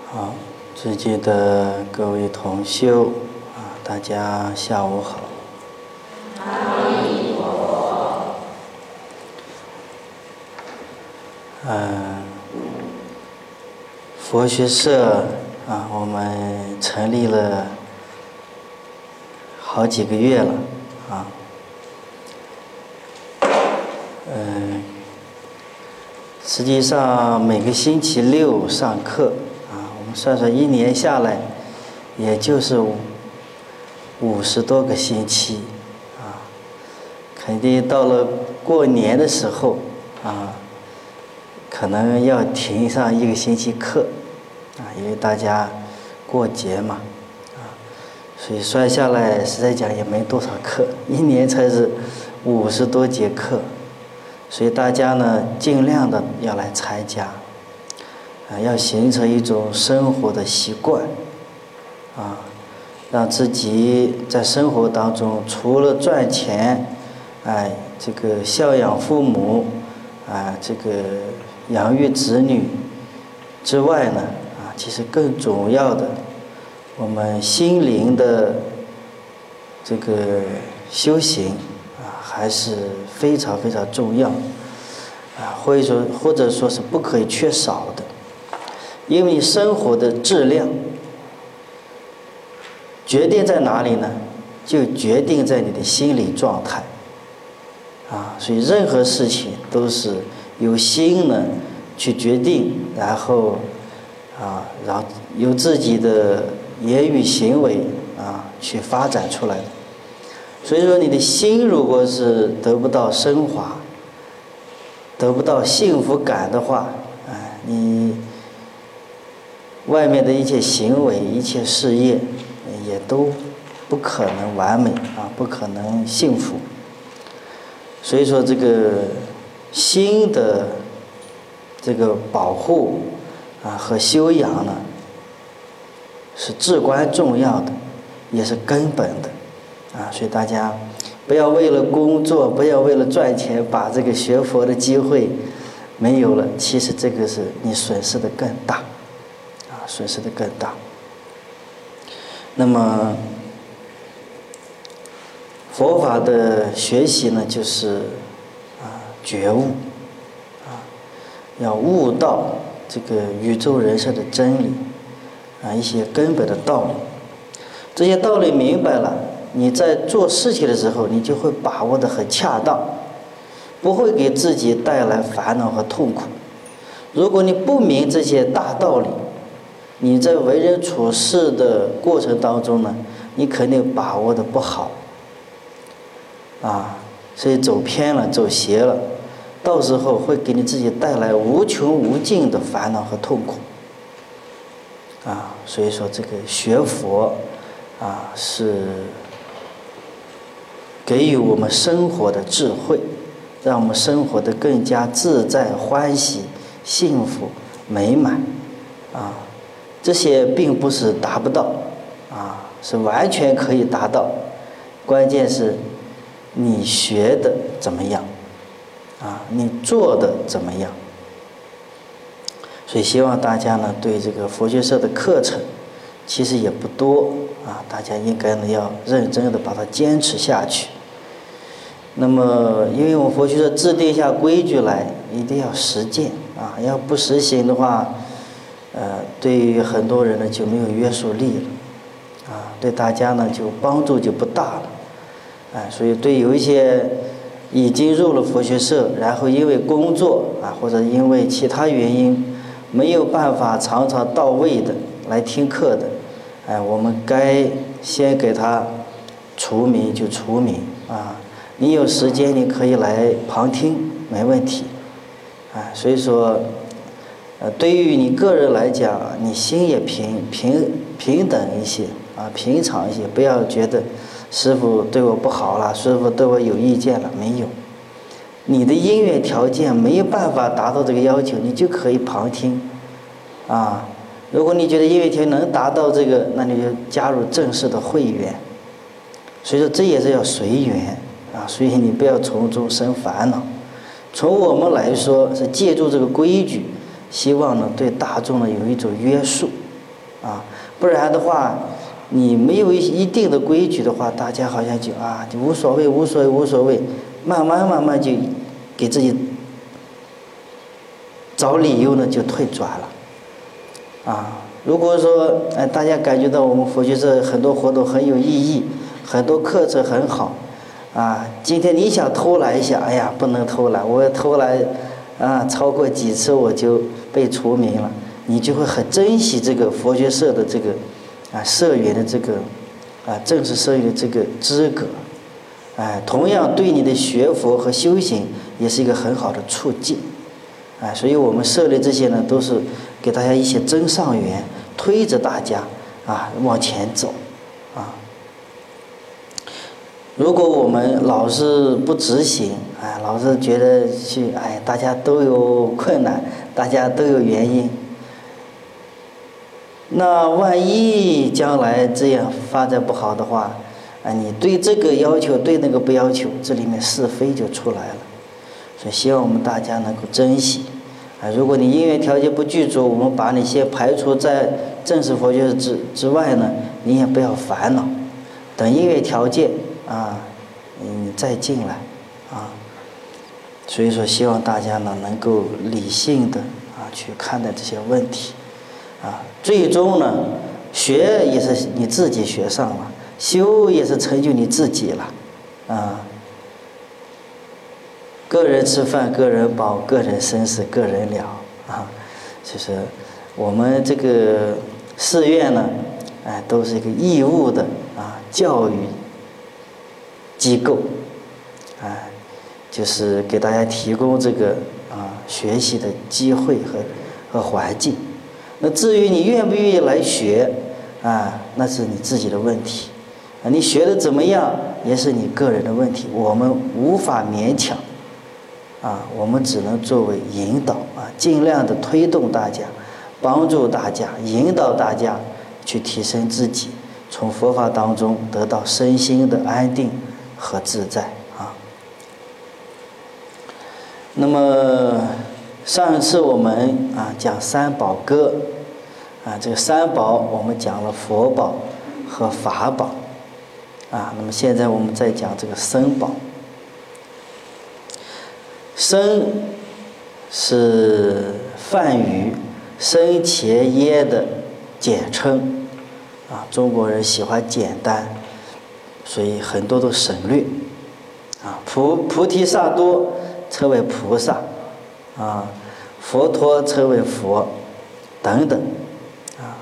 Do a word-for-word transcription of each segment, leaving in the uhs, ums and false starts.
好，自己的各位同修啊，大家下午好。 阿弥陀佛。 嗯，佛学社啊，我们成立了好几个月了啊。嗯，实际上每个星期六上课啊，我们算算一年下来，也就是五五十多个星期啊。肯定到了过年的时候啊，可能要停上一个星期课啊，因为大家过节嘛啊，所以算下来实在讲也没多少课，一年才是五十多节课。所以大家呢，尽量的要来参加，啊，要形成一种生活的习惯，啊，让自己在生活当中除了赚钱，哎，这个孝养父母，啊，这个养育子女之外呢，啊，其实更重要的，我们心灵的这个修行。还是非常非常重要啊，或者说或者说是不可以缺少的，因为生活的质量决定在哪里呢？就决定在你的心理状态啊，所以任何事情都是由心呢去决定，然后啊，然后由自己的言语行为啊去发展出来的。所以说你的心如果是得不到升华，得不到幸福感的话，哎，你外面的一切行为一切事业也都不可能完美啊，不可能幸福。所以说这个心的这个保护啊和修养呢是至关重要的，也是根本的啊，所以大家不要为了工作，不要为了赚钱，把这个学佛的机会没有了。其实这个是你损失的更大，啊，损失的更大。那么佛法的学习呢，就是啊觉悟，啊，要悟到这个宇宙人生的真理，啊，一些根本的道理。这些道理明白了，你在做事情的时候，你就会把握得很恰当，不会给自己带来烦恼和痛苦。如果你不明这些大道理，你在为人处事的过程当中呢，你肯定把握得不好啊，所以走偏了，走邪了，到时候会给你自己带来无穷无尽的烦恼和痛苦啊。所以说这个学佛啊，是给予我们生活的智慧，让我们生活得更加自在、欢喜、幸福、美满啊。这些并不是达不到啊，是完全可以达到，关键是你学的怎么样啊，你做的怎么样。所以希望大家呢，对这个佛学社的课程其实也不多啊，大家应该呢要认真的把它坚持下去。那么因为我们佛学社制定下规矩来，一定要实践啊，要不实行的话，呃，对于很多人呢就没有约束力了啊，对大家呢就帮助就不大了。哎，所以对有一些已经入了佛学社，然后因为工作啊或者因为其他原因没有办法常常到位的来听课的，哎，我们该先给他除名就除名啊，你有时间你可以来旁听，没问题。哎，所以说，呃，对于你个人来讲，你心也平平平等一些啊，平常一些，不要觉得师父对我不好了，师父对我有意见了，没有。你的音乐条件没有办法达到这个要求，你就可以旁听啊。如果你觉得音乐条件能达到这个，那你就加入正式的会员。所以说这也是要随缘啊，所以你不要从中生烦恼。从我们来说是借助这个规矩，希望呢对大众呢有一种约束啊，不然的话，你没有一定的规矩的话，大家好像就啊就无所谓无所谓无所谓，慢慢慢慢就给自己找理由呢就退转了，啊，如果说哎大家感觉到我们佛学社很多活动很有意义，很多课程很好，啊，今天你想偷懒一下，哎呀不能偷懒，我要偷懒啊超过几次我就被除名了，你就会很珍惜这个佛学社的这个啊社员的这个啊正式社员的这个资格，哎，同样对你的学佛和修行也是一个很好的促进，哎，所以我们设立这些呢，都是给大家一些增上缘，推着大家啊往前走，啊。如果我们老是不执行，哎，老是觉得去，哎，大家都有困难，大家都有原因，那万一将来这样发展不好的话，啊，你对这个要求，对那个不要求，这里面是非就出来了。所以希望我们大家能够珍惜。啊，如果你因缘条件不具足，我们把你先排除在正式佛学之之外呢，你也不要烦恼，等因缘条件啊，你再进来啊。所以说，希望大家呢能够理性的啊去看待这些问题，啊，最终呢，学也是你自己学上了，修也是成就你自己了，啊。个人吃饭，个人饱，个人生死，个人了啊。就是我们这个寺院呢，哎，都是一个义务的啊教育机构，哎，就是给大家提供这个啊学习的机会和和环境。那至于你愿不愿意来学啊，那是你自己的问题啊。你学的怎么样，也是你个人的问题，我们无法勉强。啊，我们只能作为引导啊，尽量的推动大家，帮助大家，引导大家去提升自己，从佛法当中得到身心的安定和自在啊。那么上一次我们啊讲三宝歌啊，这个三宝我们讲了佛宝和法宝啊，那么现在我们再讲这个僧宝。僧是梵语僧伽耶的简称啊，中国人喜欢简单，所以很多都省略啊。菩菩提萨埵称为菩萨啊，佛陀称为佛等等啊。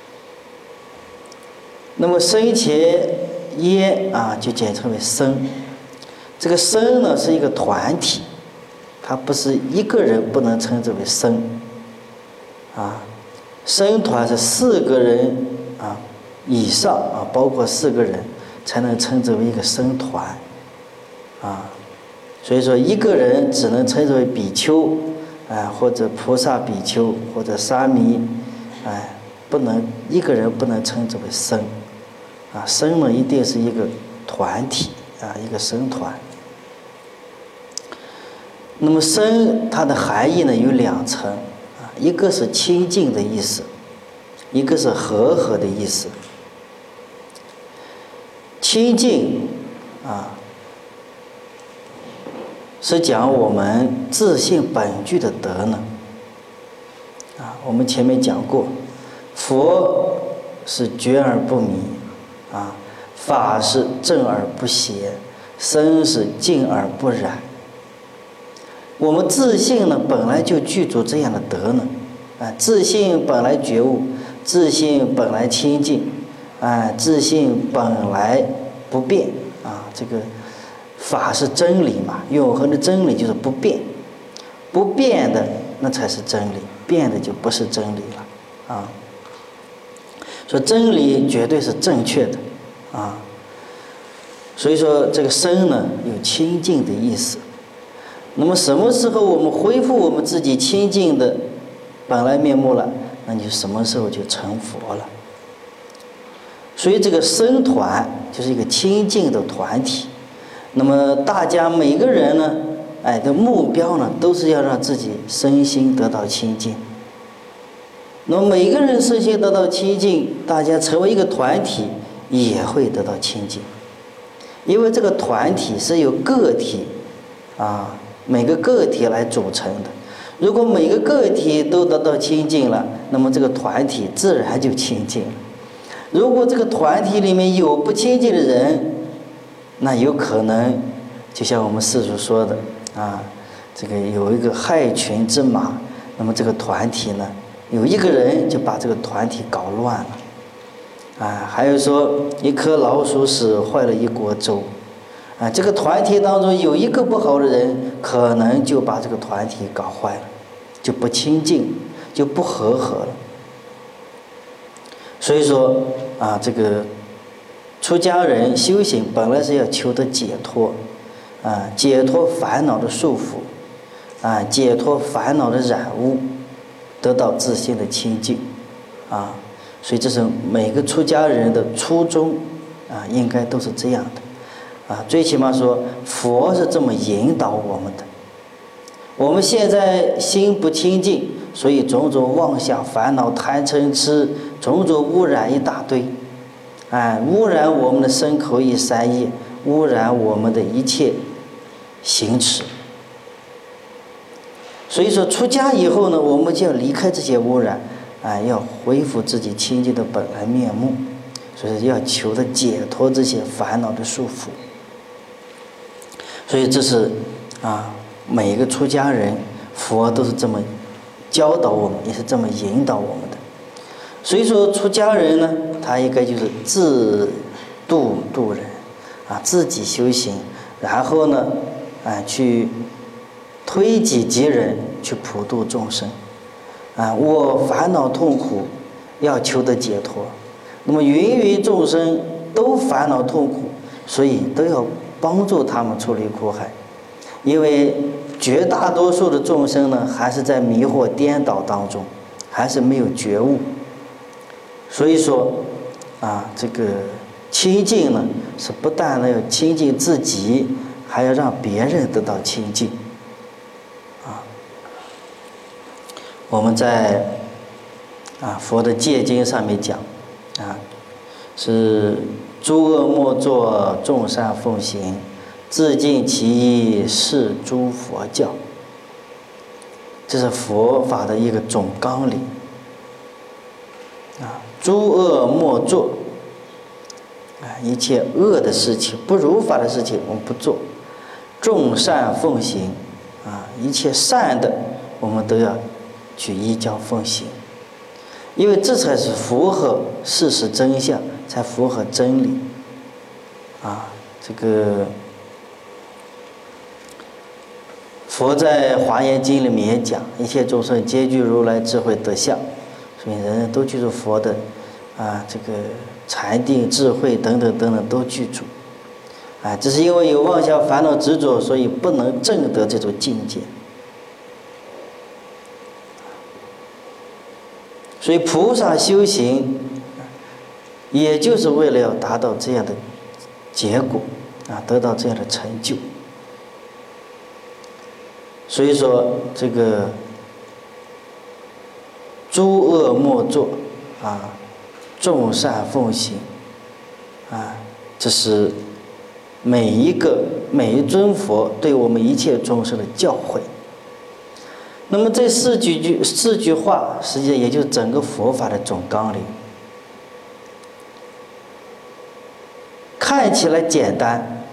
那么僧伽耶啊就简称为僧，这个僧呢是一个团体，它不是一个人不能称之为僧啊，僧团是四个人啊以上啊，包括四个人才能称之为一个僧团啊。所以说一个人只能称之为比丘啊，或者菩萨比丘或者沙弥，哎，不能一个人不能称之为僧啊。僧呢一定是一个团体啊，一个僧团。那么僧它的含义呢有两层啊，一个是清净的意思，一个是和合的意思。清净啊是讲我们自性本具的德能啊，我们前面讲过，佛是觉而不迷啊，法是正而不邪，僧是净而不染。我们自性呢本来就具足这样的德能啊，自性本来觉悟，自性本来清净啊，自性本来不变啊。这个法是真理嘛，永恒的真理就是不变，不变的那才是真理，变的就不是真理了啊。所以真理绝对是正确的啊。所以说这个僧呢有清净的意思。那么什么时候我们恢复我们自己清净的本来面目了，那你什么时候就成佛了。所以这个僧团就是一个清净的团体，那么大家每个人呢，哎的目标呢都是要让自己身心得到清净那么每个人身心得到清净，大家成为一个团体也会得到清净。因为这个团体是由个体啊每个个体来组成的，如果每个个体都得到清净了，那么这个团体自然就清净了。如果这个团体里面有不清净的人，那有可能就像我们世俗说的啊，这个有一个害群之马，那么这个团体呢，有一个人就把这个团体搞乱了啊。还有说一颗老鼠屎坏了一锅粥啊，这个团体当中有一个不好的人，可能就把这个团体搞坏了，就不清净，就不和合了。所以说啊，这个出家人修行本来是要求得解脱啊，解脱烦恼的束缚啊，解脱烦恼的染污，得到自性的清净啊。所以这是每个出家人的初衷啊，应该都是这样的啊。最起码说佛是这么引导我们的。我们现在心不清净，所以种种妄想烦恼贪嗔痴种种污染一大堆，哎，污染我们的身口意三业，污染我们的一切行持。所以说出家以后呢，我们就要离开这些污染，哎，要恢复自己清净的本来面目，所以要求的解脱这些烦恼的束缚。所以这是啊，每一个出家人，佛都是这么教导我们，也是这么引导我们的。所以说出家人呢，他应该就是自度度人啊，自己修行，然后呢，啊，去推己及人，去普度众生啊。我烦恼痛苦，要求得解脱。那么芸芸众生都烦恼痛苦，所以都要帮助他们出离苦海。因为绝大多数的众生呢，还是在迷惑颠倒当中，还是没有觉悟。所以说啊，这个清净呢，是不但呢要清净自己，还要让别人得到清净啊。我们在啊佛的戒经上面讲啊，是诸恶莫作，众善奉行，自尽其意，是诸佛教。这是佛法的一个总纲领啊。诸恶莫作啊，一切恶的事情、不如法的事情我们不做；众善奉行啊，一切善的我们都要去依教奉行，因为这才是符合事实真相，才符合真理啊。这个佛在《华严经》里面也讲，一切众生皆具如来智慧德相，所以人人都具足佛的啊，这个禅定智慧等等等等都具足啊，只是因为有妄想烦恼执着，所以不能证得这种境界。所以菩萨修行也就是为了要达到这样的结果啊，得到这样的成就。所以说这个诸恶莫作啊，众善奉行啊，这是每一个每一尊佛对我们一切众生的教诲。那么这四句句四句话，实际上也就是整个佛法的总纲领。看起来简单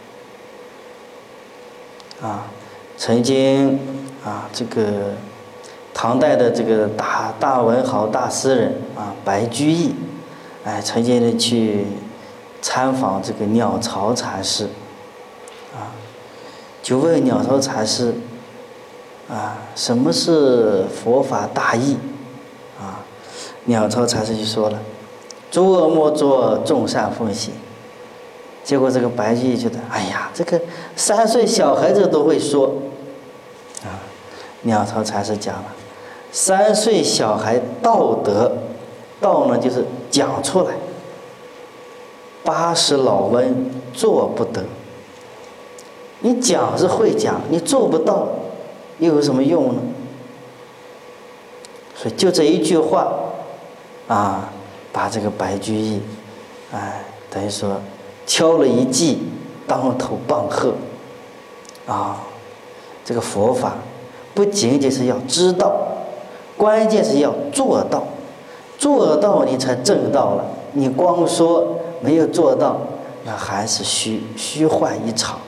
啊，曾经啊，这个唐代的这个大大文豪大诗人啊，白居易，哎，曾经的去参访这个鸟巢禅师啊，就问鸟巢禅师啊，什么是佛法大义啊？鸟巢禅师就说了：诸恶莫作，众善奉行。结果这个白居易觉得，哎呀，这个三岁小孩子都会说啊。鸟巢禅师讲了，三岁小孩道德，道呢就是讲出来，八十老翁做不得。你讲是会讲，你做不到又有什么用呢？ 所以就这一句话啊，把这个白居易哎等于说敲了一记当头棒喝啊。这个佛法不仅仅是要知道，关键是要做到，做到你才证道了。你光说没有做到，那还是虚虚幻一场。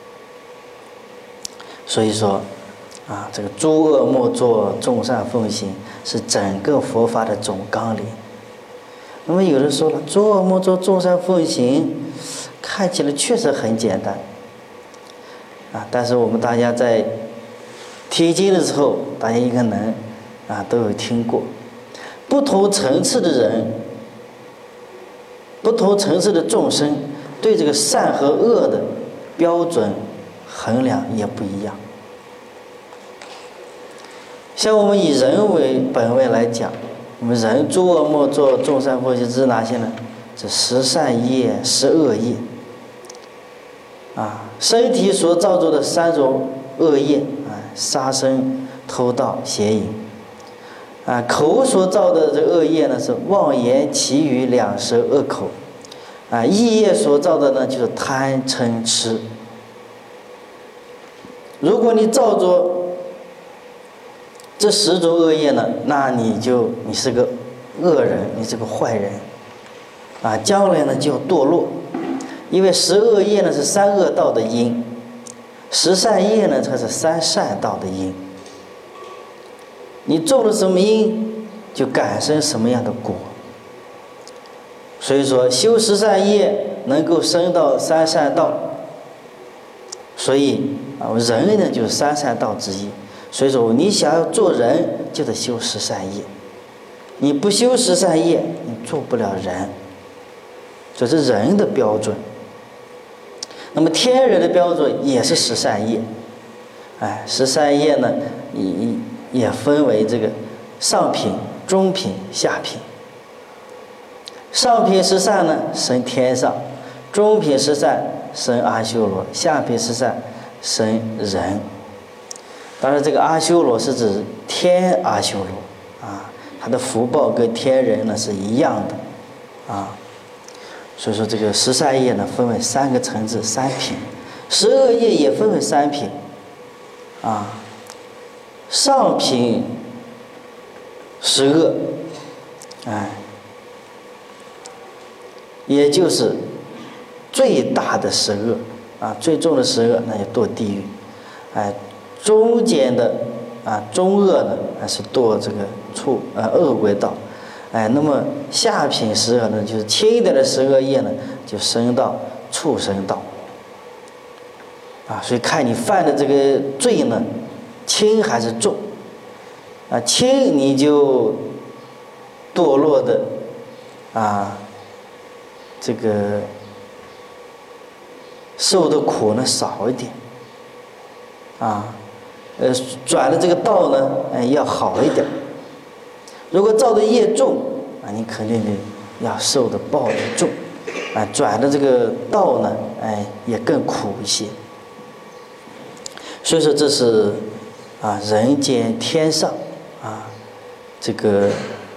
所以说啊，这个诸恶莫作，众善奉行，是整个佛法的总纲领。那么有人说了，诸恶莫作，众善奉行，看起来确实很简单啊，但是我们大家在听经的时候，大家应该能啊都有听过，不同层次的人，不同层次的众生，对这个善和恶的标准衡量也不一样。像我们以人为本位来讲，我们人诸恶莫作，众善奉行，这是哪些呢？这十善业，十恶业啊，身体所造作的三种恶业啊，杀生、偷盗、邪淫啊，口所造的这恶业呢是妄言、绮语、两舌、恶口啊，意业所造的呢就是贪嗔痴。如果你造作这十种恶业呢，那你就你是个恶人，你是个坏人啊，将来呢就要堕落。因为十恶业呢是三恶道的因，十善业呢才是三善道的因。你种了什么因，就感生什么样的果。所以说修十善业能够升到三善道，所以啊人呢就是三善道之一。所以说你想要做人，就得修十善业，你不修十善业，你做不了人。这是人的标准。那么天人的标准也是十善业，哎，十善业呢也也分为这个上品、中品、下品。上品十善呢升天上，中品十善升阿修罗，下品十善升人。当然这个阿修罗是指天阿修罗啊，他的福报跟天人呢是一样的啊。所以说这个十善业呢分为三个层次，三品。十恶业也分为三品啊，上品十恶，哎，也就是最大的十恶啊，最重的十恶那就堕地狱，哎，中间的啊中恶呢还是堕这个畜呃恶鬼道。哎，那么下品十恶呢，就是轻一点的十恶业呢，就升到畜生道。啊，所以看你犯的这个罪呢，轻还是重。啊，轻你就堕落的啊，这个受的苦呢少一点。啊，呃，转的这个道呢，哎，要好一点。如果造的业重啊，你肯定得要受的报的重，啊，转的这个道呢，哎，也更苦一些。所以说这是啊人间天上啊，这个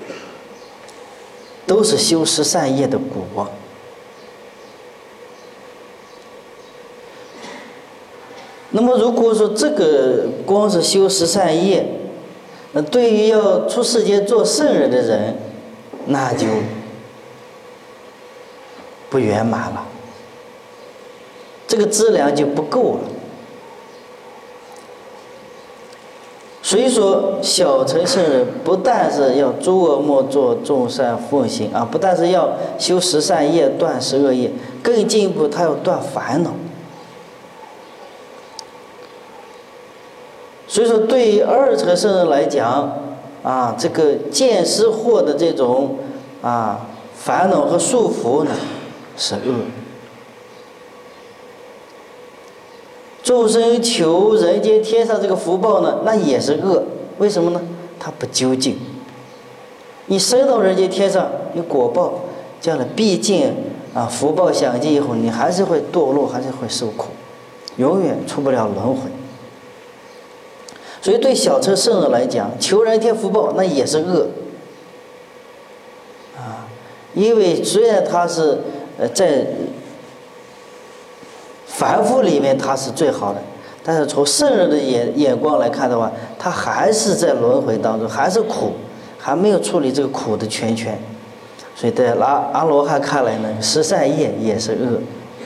都是修十善业的果。那么如果说这个光是修十善业，那对于要出世间做圣人的人，那就不圆满了，这个资粮就不够了。所以说小乘圣人不但是要诸恶莫作，众善奉行啊，不但是要修十善业，断十恶业，更进一步他要断烦恼。所以说对于二乘圣人来讲啊，这个见思惑的这种啊烦恼和束缚呢是恶。众生求人间天上这个福报呢，那也是恶。为什么呢？它不究竟。你升到人间天上，你果报将来毕竟啊福报享尽以后，你还是会堕落，还是会受苦，永远出不了轮回。 所以对小乘圣人来讲，求人天福报那也是恶啊，因为虽然他是呃在凡夫里面他是最好的，但是从圣人的眼眼光来看的话，他还是在轮回当中，还是苦，还没有处理这个苦的全权。所以在阿阿罗汉看来呢，十善业也是恶。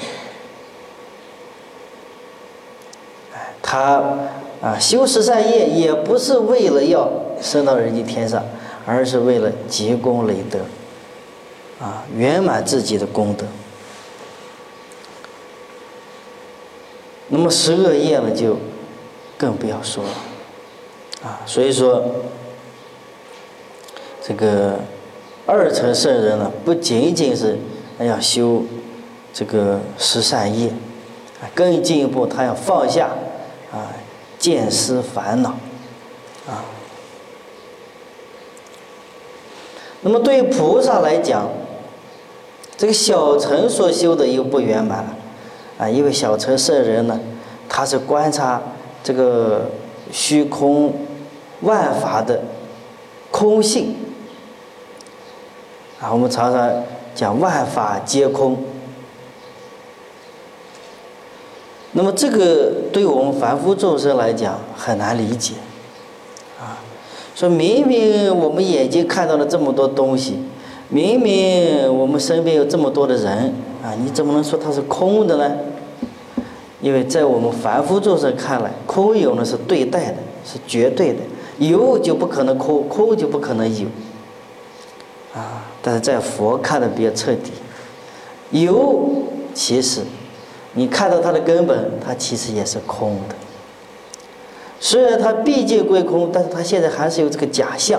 他啊修十善业也不是为了要升到人间天上，而是为了积功累德，啊圆满自己的功德。那么十恶业呢，就更不要说了，啊，所以说这个二乘圣人呢，不仅仅是要修这个十善业，啊，更进一步，他要放下啊见思烦恼，啊。那么对于菩萨来讲，这个小乘所修的又不圆满了。啊，因为小乘圣人呢，他是观察这个虚空万法的空性啊，我们常常讲万法皆空。那么这个对我们凡夫众生来讲很难理解啊，说明明我们眼睛看到了这么多东西，明明我们身边有这么多的人啊，你怎么能说它是空的呢？因为在我们凡夫众生看来，空有呢是对待的，是绝对的，有就不可能空，空就不可能有啊。但是在佛看的比较彻底，有其实你看到它的根本，它其实也是空的。虽然它毕竟归空，但是它现在还是有这个假象。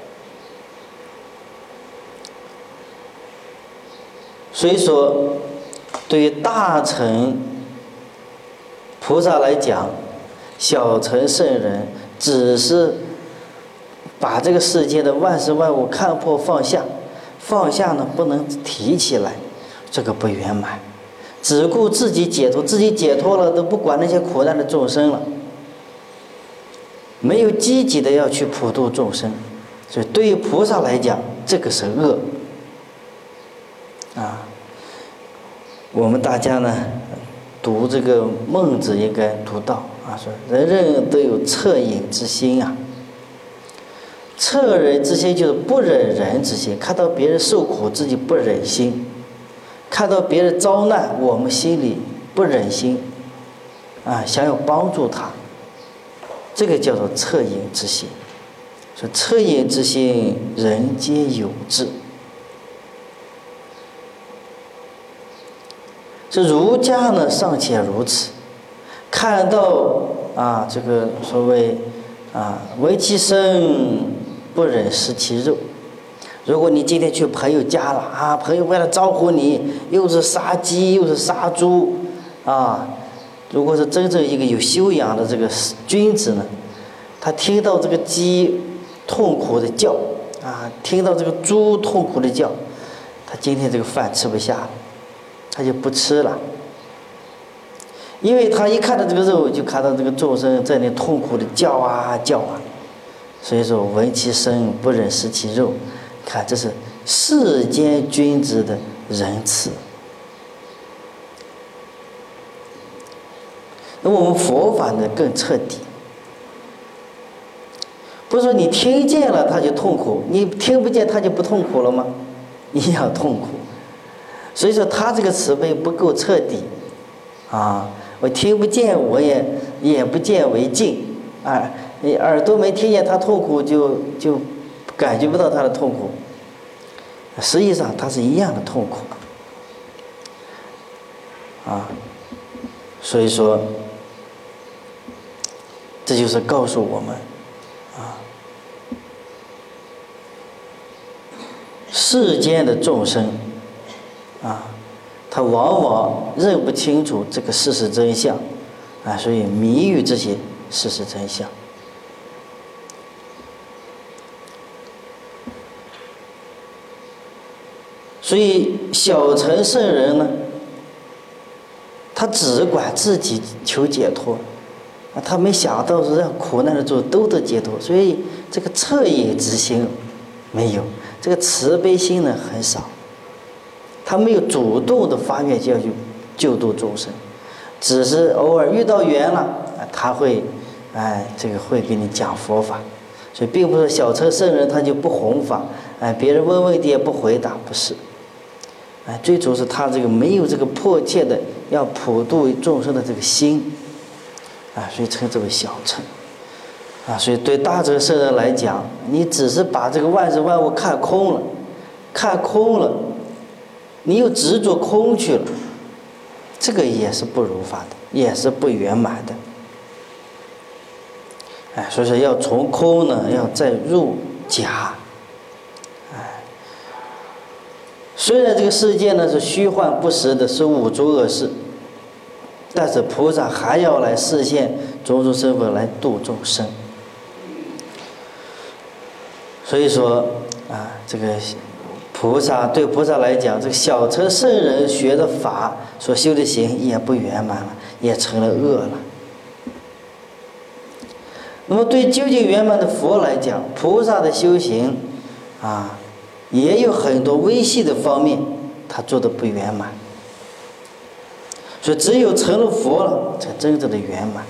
所以说，对于大乘菩萨来讲，小乘圣人只是把这个世界的万事万物看破放下，放下呢不能提起来，这个不圆满，只顾自己解脱，自己解脱了都不管那些苦难的众生了，没有积极的要去普度众生。所以对于菩萨来讲，这个是恶啊。我们大家呢读这个孟子应该读到啊，说人人都有恻隐之心啊。恻忍之心就是不忍人之心，看到别人受苦自己不忍心，看到别人遭难我们心里不忍心啊，想要帮助他，这个叫做恻隐之心。说恻隐之心人皆有之。这儒家呢尚且如此，看到啊这个所谓啊闻其声不忍食其肉。如果你今天去朋友家了啊，朋友为了招呼你，又是杀鸡又是杀猪啊，如果是真正一个有修养的这个君子呢，他听到这个鸡痛苦的叫啊，听到这个猪痛苦的叫，他今天这个饭吃不下了，他就不吃了，因为他一看到这个肉，就看到这个众生在那痛苦的叫啊叫啊，所以说闻其声不忍食其肉，看这是世间君子的仁慈。那我们佛法呢更彻底，不是说你听见了他就痛苦，你听不见他就不痛苦了吗？一样痛苦。所以说他这个慈悲不够彻底啊！我听不见，我也眼不见为净啊！你耳朵没听见他痛苦，就就感觉不到他的痛苦。实际上他是一样的痛苦啊！所以说，这就是告诉我们啊，世间的众生啊，他往往认不清楚这个事实真相啊，所以迷于这些事实真相。所以小乘圣人呢，他只管自己求解脱他没想到是让苦难的众都得解脱，所以这个恻隐之心没有，这个慈悲心呢很少，他没有主动的发愿要去救度众生，只是偶尔遇到缘了，他会哎这个会给你讲佛法，所以并不是小乘圣人他就不弘法，哎别人问问题也不回答，不是，哎最主是他这个没有这个迫切的要普度众生的这个心。啊，所以称之为小乘，啊，所以对大乘圣人来讲，你只是把这个万事万物看空了，看空了，你又执着空去了，这个也是不如法的，也是不圆满的。哎，所以说要从空呢，要再入假。哎，虽然这个世界呢是虚幻不实的，是五浊恶世。但是菩萨还要来示现种种身份来度众生，所以说啊，这个菩萨对菩萨来讲，这个小乘圣人学的法所修的行也不圆满了，也成了恶了。那么对究竟圆满的佛来讲，菩萨的修行啊，也有很多微细的方面，他做的不圆满。所以只有成了佛了，才真正的圆满。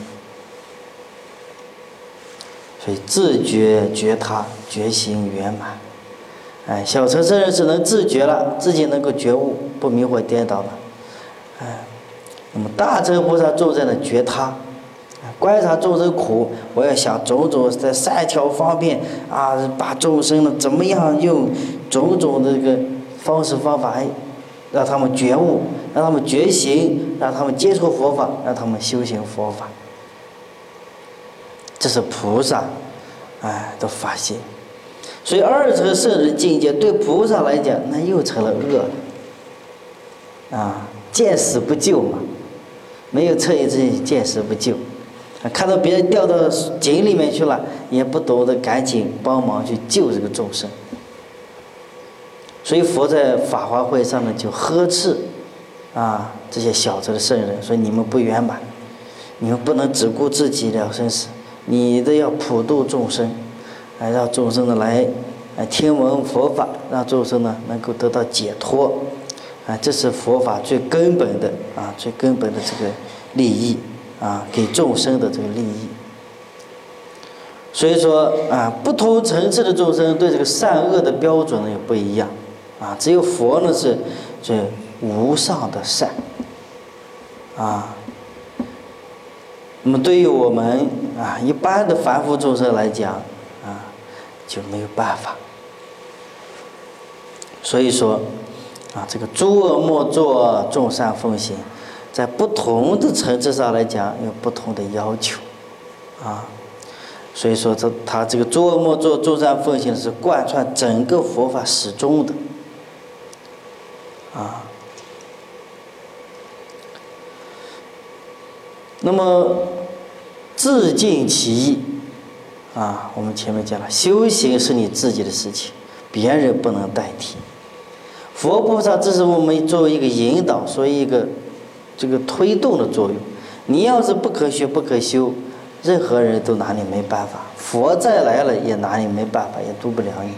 所以自觉觉他，觉行圆满。哎，小乘圣人是能自觉了，自己能够觉悟，不迷惑颠倒了。哎，那么大乘菩萨重在的觉他，观察众生苦，我要想种种在善巧方便啊，把众生呢怎么样用种种的这个方式方法，哎，让他们觉悟，让他们觉醒，让他们接触佛法，让他们修行佛法。这是菩萨哎的发心。所以二乘圣人境界对菩萨来讲，那又成了恶了啊，见死不救嘛，没有恻隐之心，见死不救，看到别人掉到井里面去了，也不懂得赶紧帮忙去救这个众生。所以佛在法华会上呢，就呵斥啊这些小乘的圣人，说你们不圆满，你们不能只顾自己了生死，你的要普度众生，来让众生呢来来听闻佛法，让众生呢能够得到解脱，啊，这是佛法最根本的啊最根本的这个利益啊，给众生的这个利益。所以说啊，不同层次的众生对这个善恶的标准呢也不一样。啊，只有佛呢是这无上的善，啊，那么对于我们啊一般的凡夫众生来讲，啊就没有办法。所以说，啊这个诸恶莫作，众善奉行，在不同的层次上来讲有不同的要求，啊，所以说这他这个诸恶莫作，众善奉行是贯穿整个佛法始终的。啊，那么自尽其意啊，我们前面讲了，修行是你自己的事情，别人不能代替。佛菩萨这是我们作为一个引导，所以一个这个推动的作用。你要是不可学不可修，任何人都拿你没办法，佛再来了也拿你没办法，也渡不了你。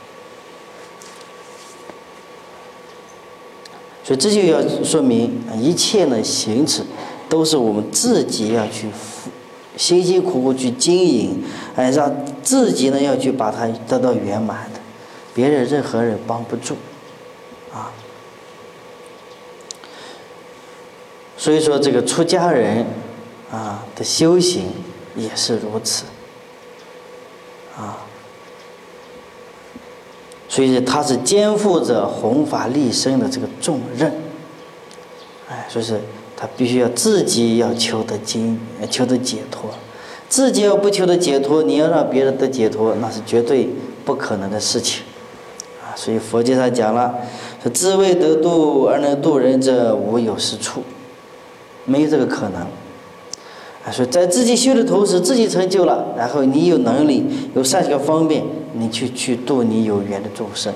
所以这就要说明，一切呢行持都是我们自己要去辛辛苦苦去经营，哎，让自己呢要去把它得到圆满的，别人任何人帮不住，啊。所以说这个出家人啊的修行也是如此，啊。所以他是肩负着弘法利生的这个重任，哎，所以是他必须要自己要求得经，求得解脱，自己要不求得解脱，你要让别人得解脱，那是绝对不可能的事情，啊，所以佛经上讲了，说自谓得度而能度人者，无有是处，没有这个可能。啊，所以在自己修的同时，自己成就了，然后你有能力、有善巧方便，你去去度你有缘的众生。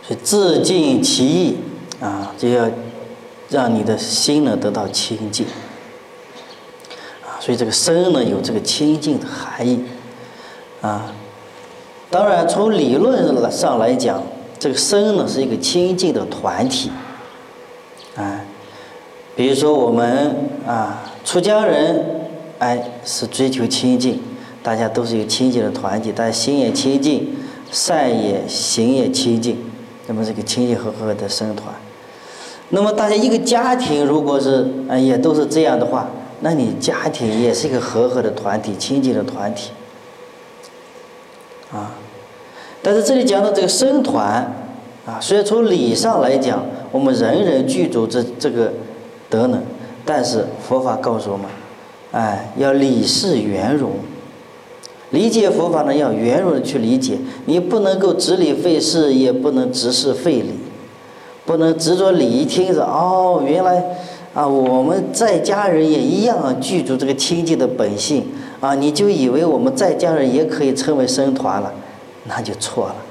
所以自净其意啊，就要让你的心呢得到清净啊。所以这个身呢有这个清净的含义啊。当然，从理论上来讲，这个身呢是一个清净的团体啊。比如说我们啊，出家人，哎，是追求清净，大家都是一个清净的团体，大家心也清净，善也行也清净，那么这个清净和合的僧团。那么大家一个家庭如果是啊也都是这样的话，那你家庭也是一个和合的团体，清净的团体啊。但是这里讲到这个僧团啊，虽然从理上来讲，我们人人具足这这个德能，但是佛法告诉我们，哎，要理事圆融。理解佛法呢，要圆融的去理解，你不能够执理费事，也不能执事费理，不能执着理，一听着哦，原来啊，我们在家人也一样具足这个清净的本性啊，你就以为我们在家人也可以称为僧团了，那就错了。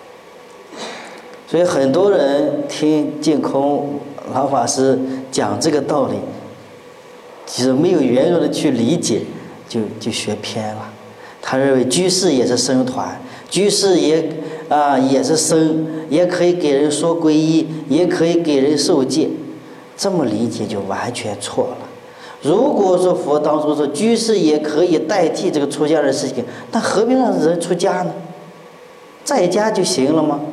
所以很多人听净空老法师讲这个道理，其实没有圆融的去理解，就就学偏了。他认为居士也是僧团，居士也啊也是僧，也可以给人说皈依，也可以给人受戒，这么理解就完全错了。如果说佛当初说居士也可以代替这个出家人的事情，那何必让人出家呢？在家就行了吗？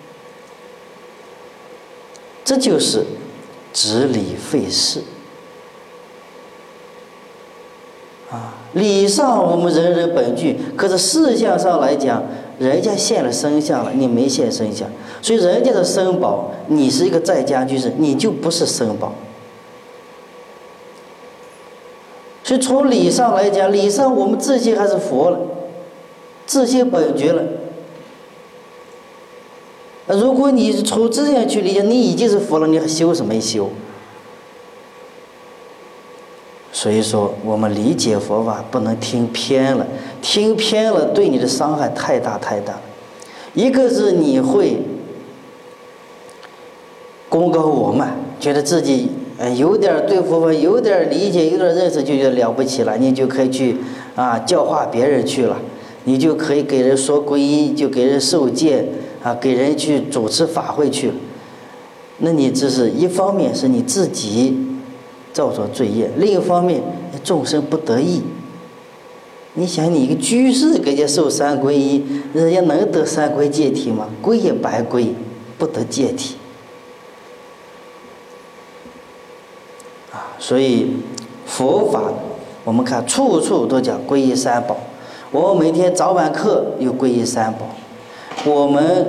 这就是执理费事啊。理上我们人人本具，可是事相上来讲，人家现了身相了，你没现身相，所以人家的僧宝，你是一个在家居士，你就不是僧宝。所以从理上来讲，理上我们自性还是佛了，自性本觉了。如果你从这样去理解，你已经是佛了，你还修什么修？所以说我们理解佛法不能听偏了，听偏了对你的伤害太大太大了。一个是你会功高我慢，觉得自己呃有点对佛法有点理解有点认识就觉得了不起了，你就可以去啊教化别人去了，你就可以给人说皈依，就给人受戒啊，给人去主持法会去了。那你这是一方面是你自己造作罪业，另一方面众生不得益。你想你一个居士给人家受三皈依，人家能得三皈戒体吗？皈也白皈，不得戒体啊。所以佛法我们看处处都讲皈依三宝，我们每天早晚课有皈依三宝，我们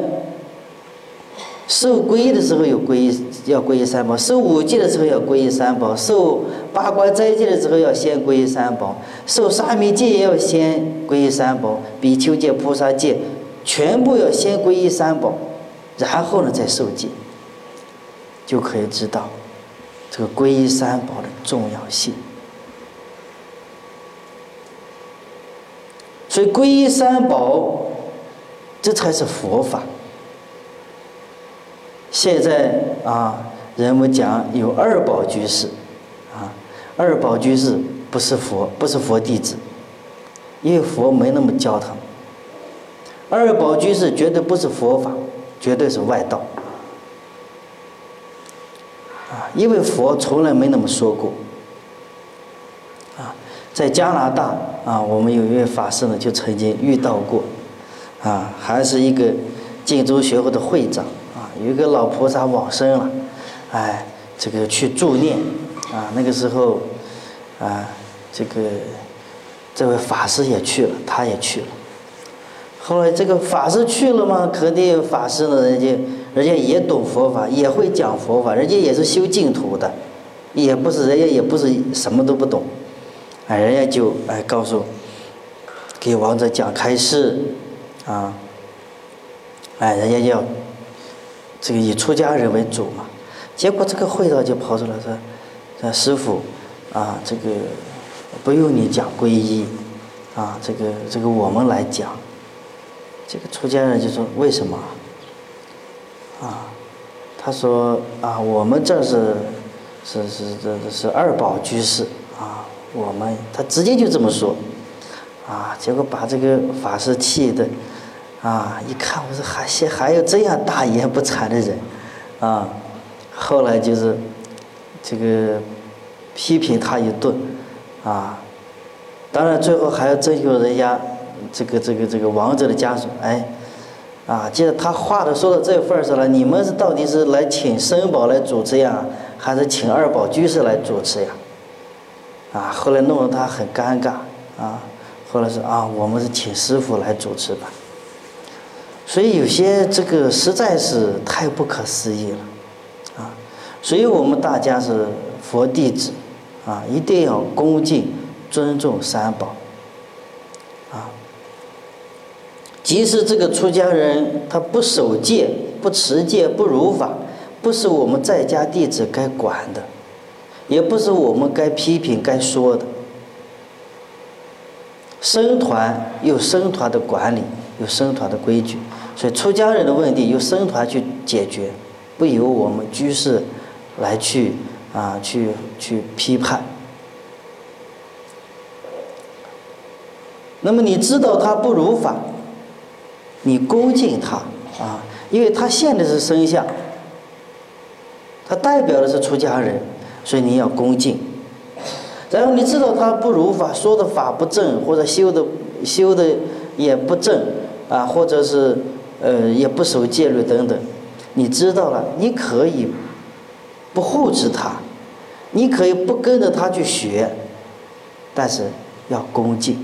受皈依的时候有皈依，要皈依三宝；受五戒的时候要皈依三宝；受八关斋戒的时候要先皈依三宝；受沙弥戒也要先皈依三宝；比丘戒、菩萨戒，全部要先皈依三宝，然后呢再受戒，就可以知道这个皈依三宝的重要性。所以皈依三宝，这才是佛法。现在啊，人们讲有二宝居士，啊，二宝居士不是佛，不是佛弟子，因为佛没那么教他们。二宝居士绝对不是佛法，绝对是外道，啊，因为佛从来没那么说过。啊，在加拿大啊，我们有一位法师呢，就曾经遇到过，啊，还是一个净宗学会的会长。有一个老菩萨往生了，哎，这个去助念，啊，那个时候，啊，这个这位法师也去了，他也去了。后来这个法师去了嘛，肯定法师呢，人家人家也懂佛法，也会讲佛法，人家也是修净土的，也不是人家也不是什么都不懂，哎，人家就哎告诉，给亡者讲开示，啊，哎，人家要。这个以出家人为主嘛，结果这个会长就跑出来说：“说师父，啊，这个不用你讲皈依，啊，这个这个我们来讲。”这个出家人就说：“为什么？” 啊，他说啊，我们这是是是这是二宝居士啊，我们他直接就这么说，啊，结果把这个法师气的，啊，一看我说还还有这样大言不惭的人，啊，后来就是这个批评他一顿，啊，当然最后还要征求人家这个这个这个亡者的家属，哎。啊，既然他话都说到这份儿上了，你们是到底是来请僧宝来主持呀，还是请二宝居士来主持呀？啊，后来弄得他很尴尬啊。后来说啊，我们是请师父来主持吧。所以有些这个实在是太不可思议了啊。所以我们大家是佛弟子啊，一定要恭敬尊重三宝啊。即使这个出家人他不守戒、不持戒、不如法，不是我们在家弟子该管的，也不是我们该批评、该说的。僧团有僧团的管理，有僧团的规矩，所以出家人的问题由僧团去解决，不由我们居士来去啊去去批判。那么你知道他不如法，你恭敬他啊，因为他现的是僧相，他代表的是出家人，所以你要恭敬。然后你知道他不如法，说的法不正，或者修的修的也不正啊，或者是呃也不守戒律等等，你知道了，你可以不护持他，你可以不跟着他去学，但是要恭敬。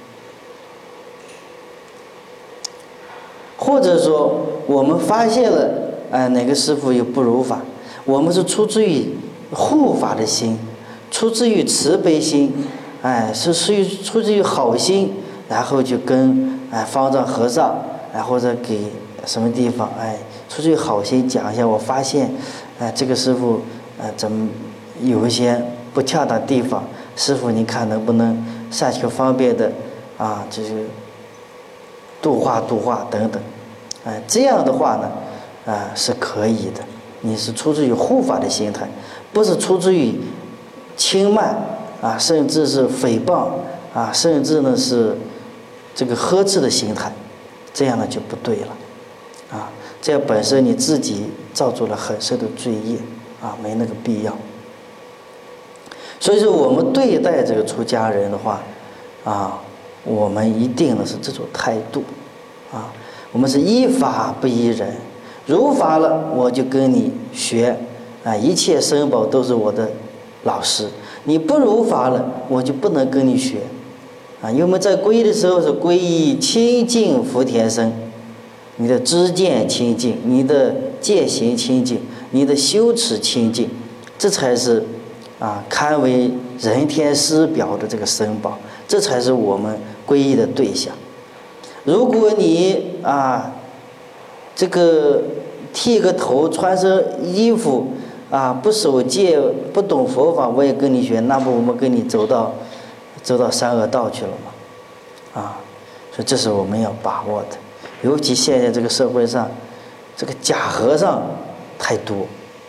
或者说我们发现了哎哪个师父有不如法，我们是出自于护法的心，出自于慈悲心，哎是出于出自于好心，然后就跟哎方丈和尚哎或者给什么地方哎出自于好心讲一下，我发现哎这个师父哎怎么有一些不恰当地方，师父你看能不能善求方便的啊这个度化度化等等，哎，这样的话呢，啊是可以的。你是出自于护法的心态，不是出自于轻慢啊，甚至是诽谤啊，甚至呢是这个呵斥的心态，这样呢就不对了，啊，这样本身你自己造作了很深的罪业啊，没那个必要。所以说我们对待这个出家人的话，啊。我们一定的是这种态度，啊，我们是依法不依人，如法了我就跟你学，啊，一切僧宝都是我的老师，你不如法了，我就不能跟你学，啊，因为我们在皈依的时候是皈依清净福田僧，你的知见清净，你的戒行清净，你的修持清净，这才是啊堪为人天师表的这个僧宝，这才是我们皈依的对象。如果你啊这个剃个头，穿身衣服啊不守戒，不懂佛法，我也跟你学，那么我们跟你走到走到三恶道去了嘛，啊，所以这是我们要把握的。尤其现在这个社会上，这个假和尚太多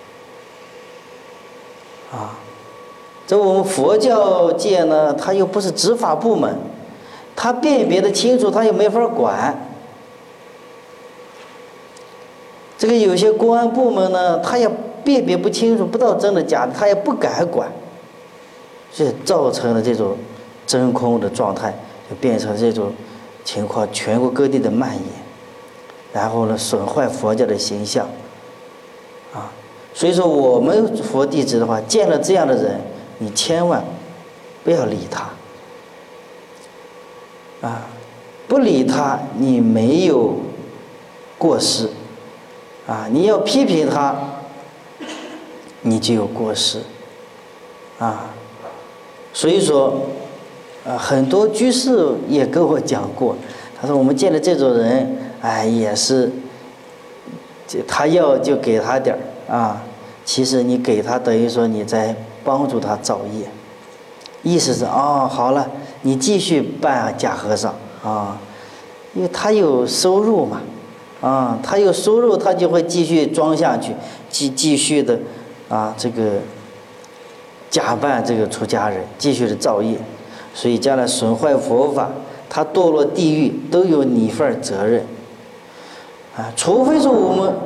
啊。这我们佛教界呢，它又不是执法部门，他辨别的清楚，他又没法管。这个有些公安部门呢，他也辨别不清楚，不知道真的假的，他也不敢管，所以造成了这种真空的状态，就变成这种情况，全国各地的蔓延，然后呢，损坏佛教的形象，啊，所以说我们佛弟子的话，见了这样的人，你千万不要理他。啊，不理他，你没有过失，啊，你要批评他，你就有过失，啊，所以说，啊，很多居士也跟我讲过，他说我们见了这种人，哎，也是，就他要就给他点儿啊，其实你给他等于说你在帮助他造业，意思是哦，好了。你继续办假和尚啊，因为他有收入嘛， 啊，他有收入，他就会继续装下去，继继续的啊这个假扮这个出家人，继续的造业，所以将来损坏佛法，他堕落地狱都有你份责任啊，除非说我们，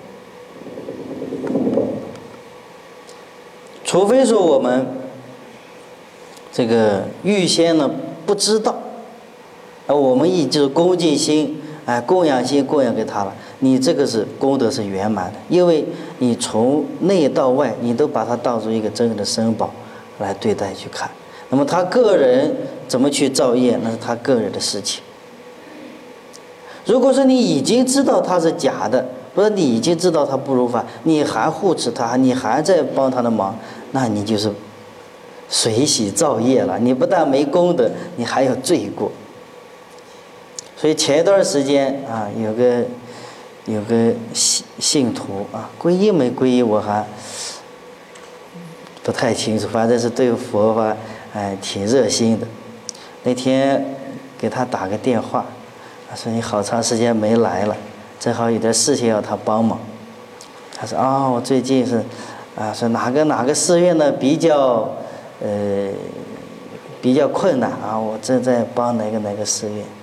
除非说我们这个预先呢不知道，而我们一直恭敬心。哎，供养心供养给他了，你这个是功德是圆满的，因为你从内到外，你都把它当作一个真正的生宝来对待去看。那么他个人怎么去造业，那是他个人的事情。如果说你已经知道他是假的，或者你已经知道他不如法，你还护持他，你还在帮他的忙，那你就是随喜造业了。你不但没功德，你还有罪过。所以前一段时间啊，有个有个信信徒啊，皈依没皈依我还不太清楚，反正是对佛法哎挺热心的。那天给他打个电话，他说你好长时间没来了，正好有点事情要他帮忙。他说啊、哦，我最近是啊，说哪个哪个寺院呢比较呃比较困难啊，我正在帮哪个哪个寺院。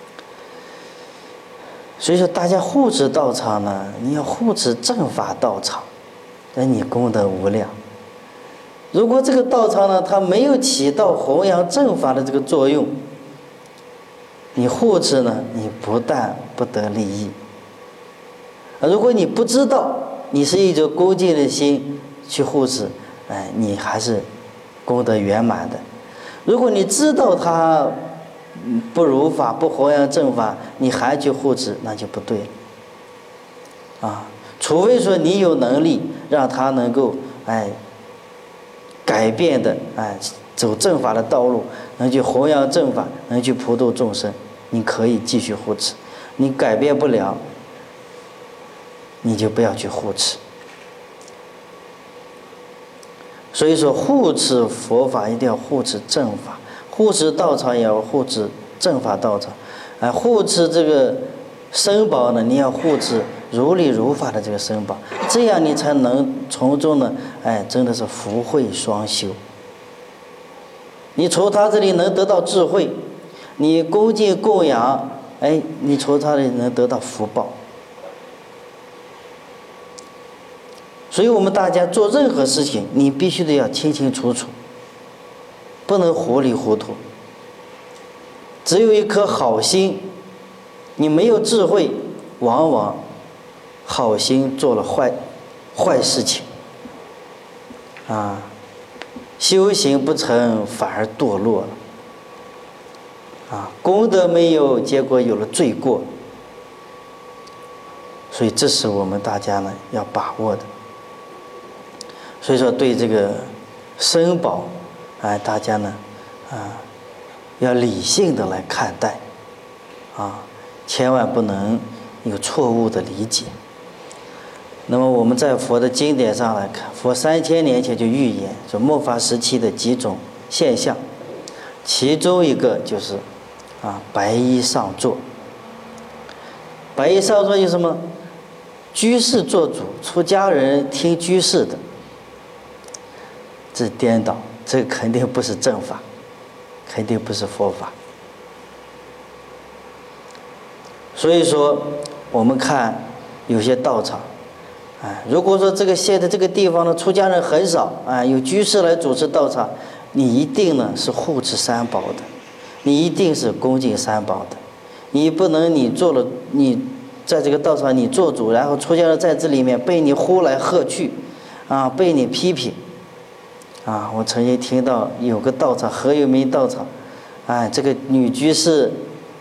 所以说大家护持道场呢，你要护持正法道场，那你功德无量。如果这个道场呢，它没有起到弘扬正法的这个作用，你护持呢，你不但不得利益，如果你不知道，你是一种恭敬的心去护持，哎，你还是功德圆满的。如果你知道它不如法，不弘扬正法，你还去护持，那就不对了啊！除非说你有能力让他能够哎改变的哎走正法的道路，能去弘扬正法，能去普度众生，你可以继续护持。你改变不了，你就不要去护持。所以说护持佛法一定要护持正法，护持道场也要护持正法道场，哎，护持这个僧宝呢，你要护持如理如法的这个僧宝，这样你才能从中呢，哎，真的是福慧双修。你从他这里能得到智慧，你恭敬供养，哎，你从他这里能得到福报。所以我们大家做任何事情，你必须得要清清楚楚，不能糊里糊涂。只有一颗好心，你没有智慧，往往好心做了坏坏事情啊，修行不成反而堕落了啊，功德没有，结果有了罪过。所以这是我们大家呢要把握的。所以说对这个僧宝，哎，大家呢啊要理性的来看待啊，千万不能有错误的理解。那么我们在佛的经典上来看，佛三千年前就预言说末法时期的几种现象，其中一个就是啊白衣上座。白衣上座就是什么？居士做主，出家人听居士的，这是颠倒，这肯定不是正法，肯定不是佛法。所以说我们看有些道场，哎，如果说这个现在这个地方呢出家人很少，哎，有居士来主持道场，你一定呢是护持三宝的，你一定是恭敬三宝的，你不能你做了你在这个道场你做主，然后出家人在这里面被你呼来喝去，啊，被你批评。啊，我曾经听到有个道场，何有名道场，哎，这个女居士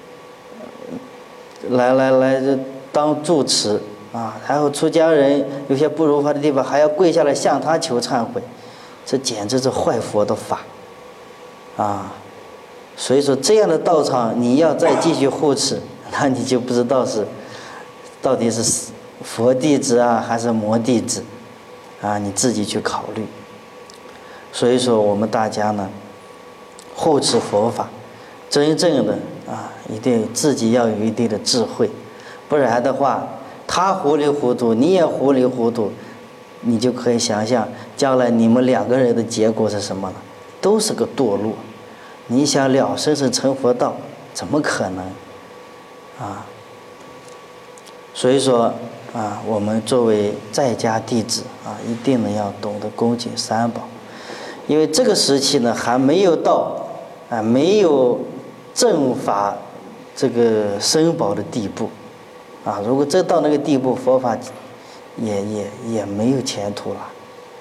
来来来当住持啊，还有出家人有些不如法的地方，还要跪下来向他求忏悔，这简直是坏佛的法啊！所以说这样的道场，你要再继续护持，那你就不知道是到底是佛弟子啊，还是魔弟子啊，你自己去考虑。所以说我们大家呢护持佛法，真正的啊一定自己要有一定的智慧， 不然的话，他糊里糊涂，你也糊里糊涂，你就可以想象将来你们两个人的结果是什么了？都是个堕落。你想了生死成佛道，怎么可能啊？所以说啊，我们作为在家弟子啊，一定呢要懂得恭敬三宝，因为这个时期呢还没有到啊没有正法这个深宝的地步啊。如果真到那个地步，佛法也也也没有前途了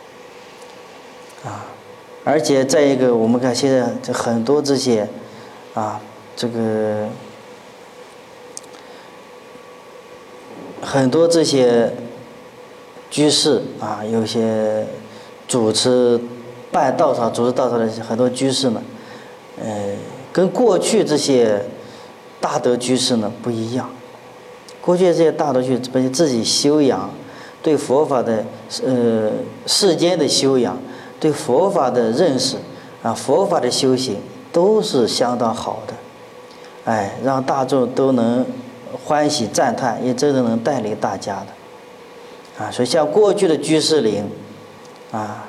啊。而且再一个，我们看现在这很多这些啊，这个很多这些居士啊，有些主持办道场、主持道场的很多居士呢，呃，跟过去这些大德居士呢不一样。过去这些大德居士本身自己修养，对佛法的呃世间的修养。对佛法的认识啊，佛法的修行都是相当好的，哎，让大众都能欢喜赞叹，也真的能带领大家的啊。所以像过去的居士林啊，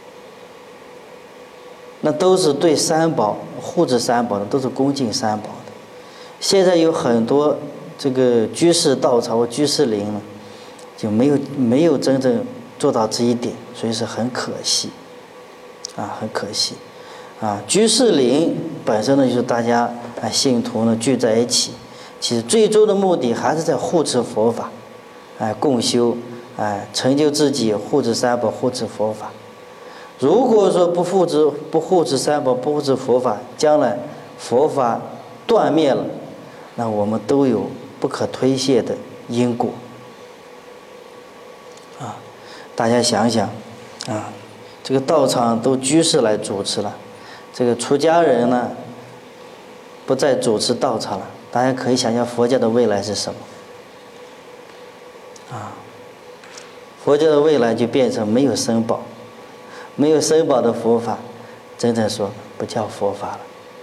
那都是对三宝护持三宝的，都是恭敬三宝的。现在有很多这个居士道场或居士林呢，就没有没有真正做到这一点，所以是很可惜。啊，很可惜，啊，居士林本身呢就是大家啊信徒呢聚在一起，其实最终的目的还是在护持佛法，哎，共修，哎，成就自己，护持三宝，护持佛法。如果说不护持不护持三宝，不护持佛法，将来佛法断灭了，那我们都有不可推卸的因果。啊，大家想想，啊。这个道场都居士来主持了，这个出家人呢不再主持道场了，大家可以想象佛教的未来是什么啊？佛教的未来就变成没有僧宝，没有僧宝的佛法，真正说不叫佛法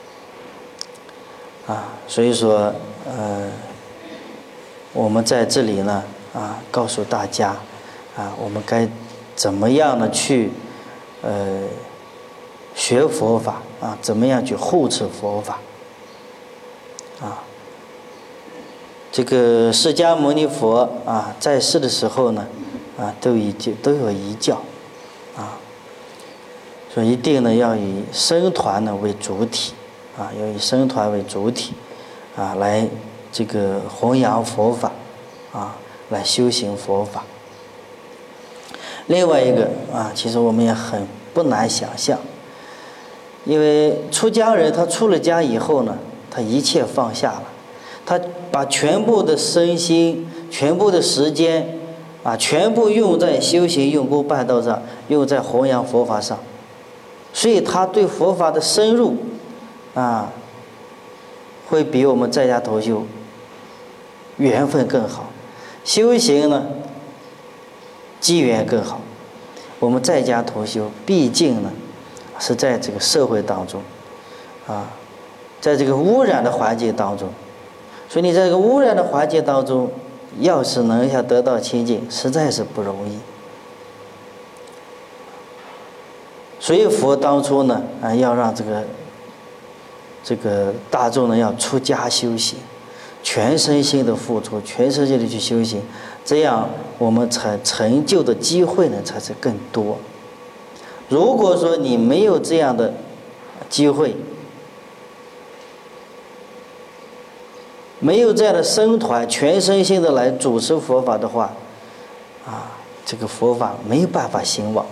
了啊。所以说，呃，我们在这里呢啊，告诉大家啊，我们该怎么样的去。呃，学佛法啊，怎么样去护持佛法啊？这个释迦牟尼佛啊，在世的时候呢，啊，都已经都有遗教啊，所以一定呢要以僧团呢为主体啊，要以僧团为主体啊，来这个弘扬佛法啊，来修行佛法。另外一个啊，其实我们也很不难想象，因为出家人他出了家以后呢，他一切放下了，他把全部的身心、全部的时间啊，全部用在修行、用功办道上，用在弘扬佛法上，所以他对佛法的深入啊，会比我们在家同修缘分更好，修行呢机缘更好。我们在家同修，毕竟呢是在这个社会当中啊，在这个污染的环境当中，所以你在这个污染的环境当中，要是能要得到清净，实在是不容易。所以佛当初呢啊，要让这个这个大众呢要出家修行，全身心的付出，全身心的去修行，这样我们才成就的机会呢才是更多。如果说你没有这样的机会，没有这样的僧团全身心的来主持佛法的话，啊，这个佛法没有办法兴旺。